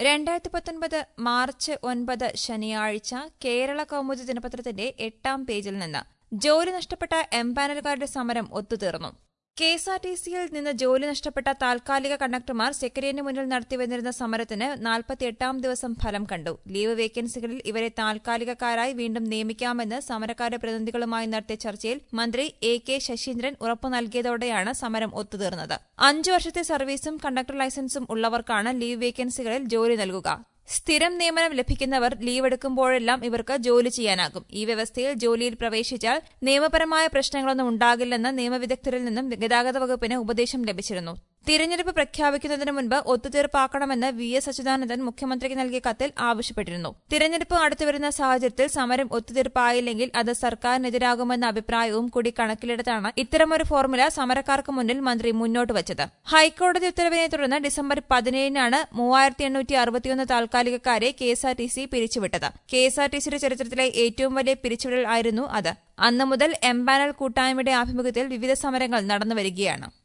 2019 March 9 ശനിയാഴ്ച കേരള കൗമുദി ദിനപത്രത്തിന്റെ 8-ാം പേജിൽ നിന്ന് ജോലി നഷ്ടപ്പെട്ട എംപാനലുകാരുടെ സമരം ഒത്തുതീർന്നു. കെഎസ്ആർടിസിയിൽ നിന്ന് ജോലി നഷ്ടപ്പെട്ട താൽക്കാലിക കണ്ടക്ടർമാർ സെക്രട്ടേറിയറ്റിന് മുന്നിൽ നടത്തിവന്നിരുന്ന സമരത്തിന് 48-ാം ദിവസം ഫലം കണ്ടു. ലീവ് വേക്കൻസികളിൽ ഇവരെ താൽക്കാലികക്കാരായി വീണ്ടും നിയമിക്കാമെന്ന് സമരക്കാരുടെ പ്രതിനിധികളുമായി നടത്തിയ ചർച്ചയിൽ മന്ത്രി എ.കെ. ശശീന്ദ്രൻ ഉറപ്പു നൽകിയതോടെയാണ് സമരം ഒത്തുതീർന്നത്. 5 വർഷത്തെ സർവീസും കണ്ടക്ടർ ലൈസൻസും ഉള്ളവർക്കാണ് ലീവ് വേക്കൻസികളിൽ ജോലി നൽകുക. സ്ഥിരം നിയമനം ലഭിക്കുന്നവർ ലീവെടുക്കുമ്പോഴെല്ലാം ഇവർക്ക് ജോലി ചെയ്യാനാകും. ഈ വ്യവസ്ഥയിൽ ജോലിയിൽ പ്രവേശിച്ചാൽ നിയമപരമായ പ്രശ്നങ്ങളൊന്നും ഉണ്ടാകില്ലെന്ന് നിയമവിദഗ്ധരിൽ നിന്നും ഗതാഗത വകുപ്പിന് ഉപദേശം ലഭിച്ചിരുന്നു. തിരഞ്ഞെടുപ്പ് പ്രഖ്യാപിക്കുന്നതിന് മുൻപ് ഒത്തുതീർപ്പാക്കണമെന്ന് വി.എസ്. അച്യുതാനന്ദൻ മുഖ്യമന്ത്രിക്ക് നൽകിയ കത്തിൽ ആവശ്യപ്പെട്ടിരുന്നു. തിരഞ്ഞെടുപ്പ് അടുത്തുവരുന്ന സാഹചര്യത്തിൽ സമരം ഒത്തുതീർപ്പായില്ലെങ്കിൽ അത് സർക്കാരിനെതിരാകുമെന്ന അഭിപ്രായവും കൂടി കണക്കിലെടുത്താണ് ഇത്തരമൊരു ഫോർമുല സമരക്കാർക്ക് മുന്നിൽ മന്ത്രി മുന്നോട്ട് വച്ചത്. ഹൈക്കോടതി ഉത്തരവിനെ തുടർന്ന് ഡിസംബർ 17-നാണ് 3861 താൽക്കാലികക്കാരെ കെഎസ്ആർടിസി പിരിച്ചുവിട്ടത്. കെഎസ്ആർടിസിയുടെ ചരിത്രത്തിലെ ഏറ്റവും വലിയ പിരിച്ചുവിടൽ ആയിരുന്നു അത്. അന്നു മുതൽ എംപാനൽ കൂട്ടായ്മയുടെ ആഭിമുഖ്യത്തിൽ വിവിധ സമരങ്ങൾ നടന്നുവരികയാണ്.